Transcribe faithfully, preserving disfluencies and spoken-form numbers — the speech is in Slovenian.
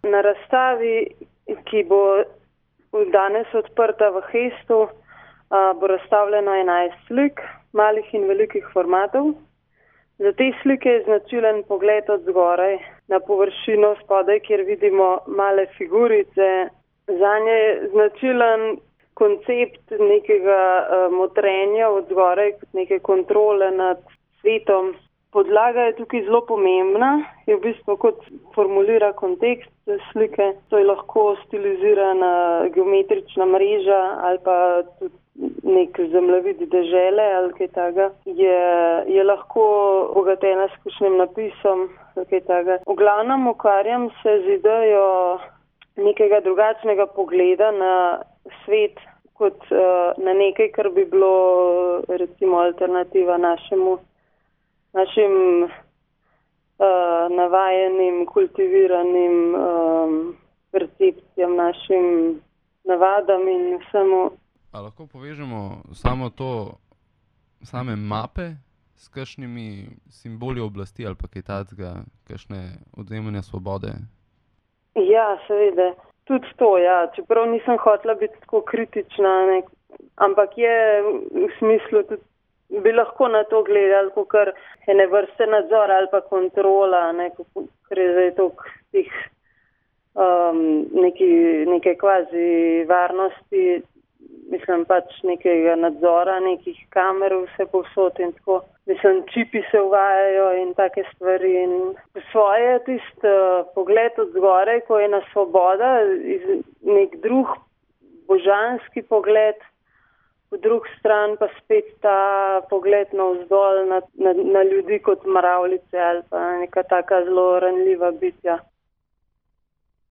Na razstavi, ki bo danes odprta v Hestu, bo razstavljeno enajst slik, malih in velikih formatov. Za te slike je značilen pogled od zgoraj na površino spodaj, kjer vidimo male figurice. Zanje je značilen koncept nekega motrenja od zgoraj, kot neke kontrole nad svetom. Podlaga je tukaj zelo pomembna, je v bistvu kot formulira kontekst slike. To je lahko stilizirana geometrična mreža ali pa tudi nek zemljevid dežele ali kaj takega. Je, je lahko obogatena s kakšnim napisom, kaj takega. V glavnem ukvarjam se z idejo nekega drugačnega pogleda na svet kot uh, na nekaj, kar bi bilo recimo alternativa našemu našim uh, navajenim, kultiviranim um, percepcijam, našim navadam in vsemu. A lahko povežemo samo to, same mape s kakšnimi simboli oblasti ali pa kaj takega, kakšne odvzemanja svobode? Ja, seveda. Tudi to, ja. Čeprav nisem hotela biti tako kritična, ne, ampak je v smislu tudi bi lahko na to gledali, kakor ene vrste nadzor ali pa kontrola, ne, ker je zdaj toliko tih um, neki, neke kvazi varnosti, mislim pač nekega nadzora, nekih kamer vse povsod in tako. Mislim, čipi se uvajajo in take stvari. In svoje tist uh, pogled od zgoraj, ko je na svoboda, nek drug božanski pogled, v drug stran pa spet ta pogled navzdol na, na, na ljudi kot mravljice ali pa neka taka zelo ranljiva bitja.